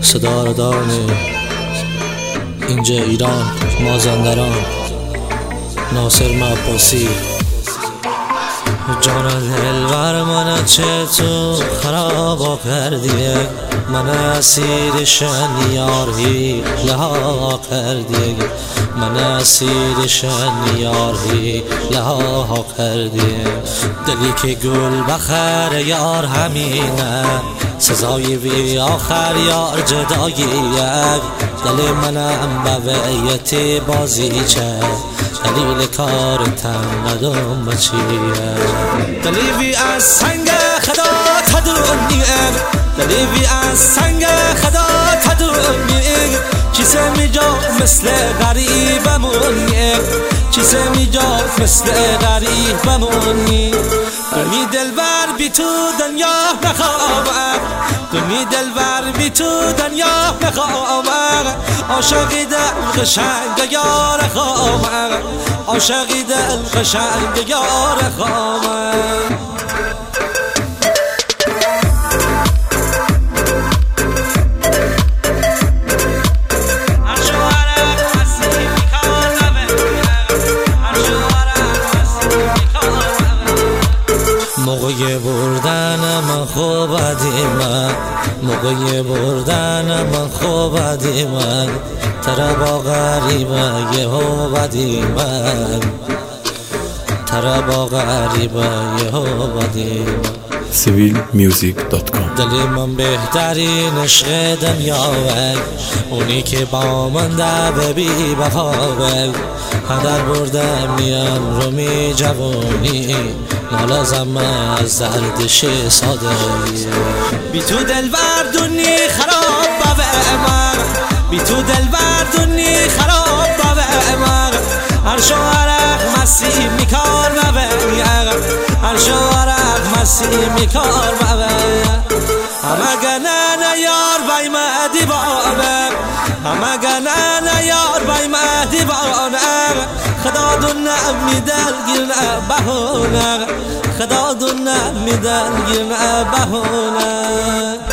صداردان اینجا ایران، مازندران، ناصر عباسی. جان دلبر من چه تو خرابا کردی، من اسیر شنیاری لها کردی، من اسیر شنیاری لها کردی. دلی که گل بخر یار همینه، سزای وی آخر یار جدایی. دل منم به ویتی بازی چه، دلیل کار تنگدم بچیه. دلی وی از سنگ خدا تدونیه، دلی وی از سنگ خدا تدونیه. چیزه میجا مثل غریبمونیه، چیزه میجا مثل غریبمونی. دنی دلبر بی تو دنیا نخوابم، دنی دلبر بی تو دنیا نخوابم. عاشقی دل قشنگ یار خوامم، عاشقی دل قشنگ یار خوامم. موقع بردن من خوب من، موقع بردن من خوب من. ترا با غریبه یه هو بدی من، ترا با غریبه یه هو بدی من. civilmusic.com. دلی من بهترین عشق دنیا وی، اونی که با من ده بی وفا وی. هدر بردم میان رو می جوانی، نالازم از دردش ساده. بی تو دلبر دنی خراب به من، بی تو دلبر دنی خراب به من. هر شوهرک مسیح میکار مبین، هر شوهرک مسیح میکار مبین. همه گنن یار بای مهدی بانه، همه گنن یار بای مهدی بانه. خدا دونه میدل گیرنه بهونه، خدا دونه میدل گیرنه بهونه.